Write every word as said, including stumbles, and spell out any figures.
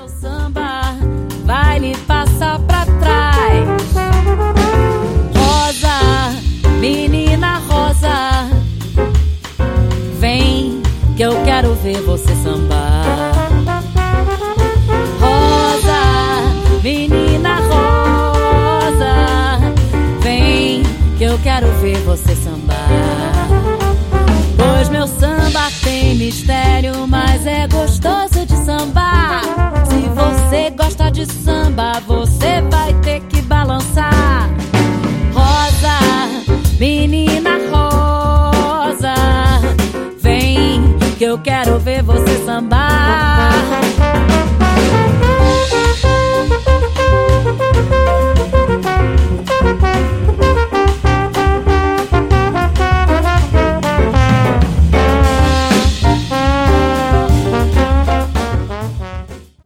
samba vai lhe passar pra trás. Rosa, menina rosa, vem que eu quero ver você sambar. Rosa, menina rosa, vem que eu quero ver você sambar. Pois meu samba tem mistério, mas é gostoso de sambar. Se você gosta de samba, vou